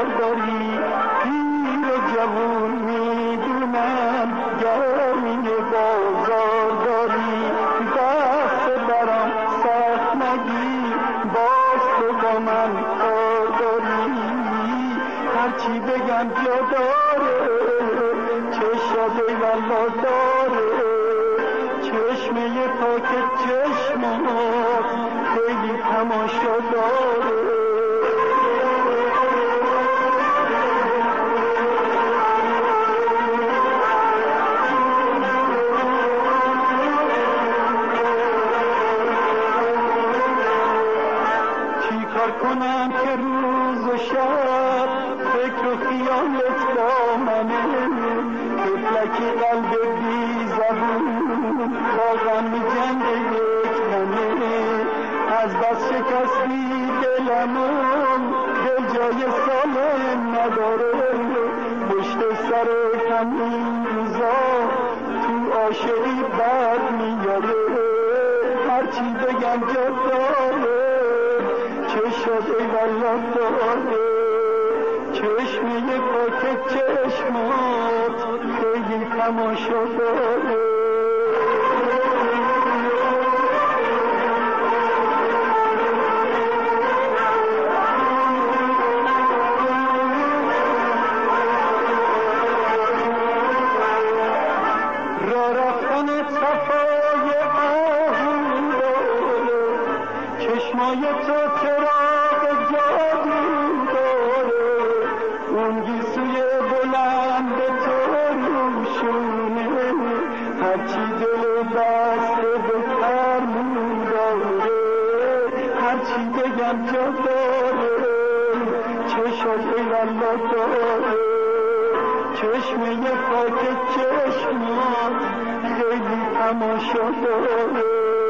داری، پیر و جوون میدونم گرمی بازار داری. دست برام سخت نگی، باز تو با من کار داری. هرچی بگم جا داره، چشم والله داره. چشمه پاک چشمات خیلی تماشا داره. چی کار کنم که روز و شب فکر و خیالت با منه؟ طفلکی قلب بی زبون با غم جنگ یک همه. از بس شکستی دلمون، دل جای سالم نداره. پشت سر کم این روزا تو عاشقی بد میاره. هرچی بگم جا داره، چشم ای والله داره. چشمه پاک چشمات خیلی تماشا داره. را رفتن صفای آهو داره، چشمای تو چراغ جادو داره. اون گیسوی بلند تو روشونه، هرچی دل دست به فرمون داره. هرچی بگم جا داره، چشم ای والله داره. چشمه پاک چشمات خیلی تماشا داره.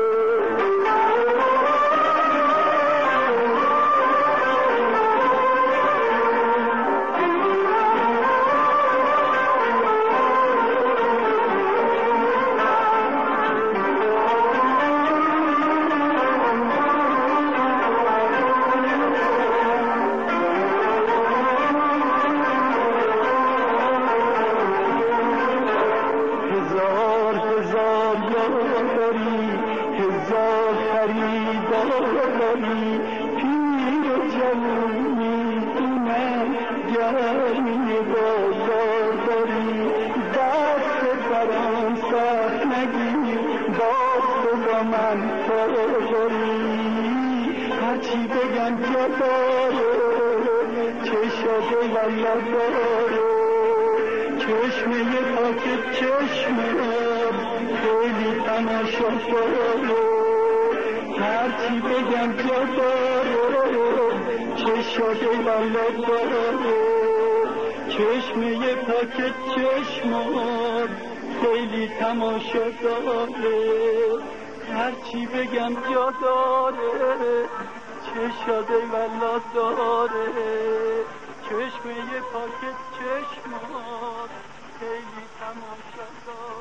هزار خریدار داری، پیر و جوون میدونم گرمی بازار داری. دست برام سخت نگیر، باز تو با من کار داری. هرچی بگم جا داره، چشم والله داره. چشمه پاک چشمت خیلی تماشا داره. هرچی بگم جا داره، چشم والله داره. چشمه پاک چشمات خیلی تماشا داره. هرچی بگم جا داره، چشم والله داره. چشمه پاک چشمات خیلی تماشا داره.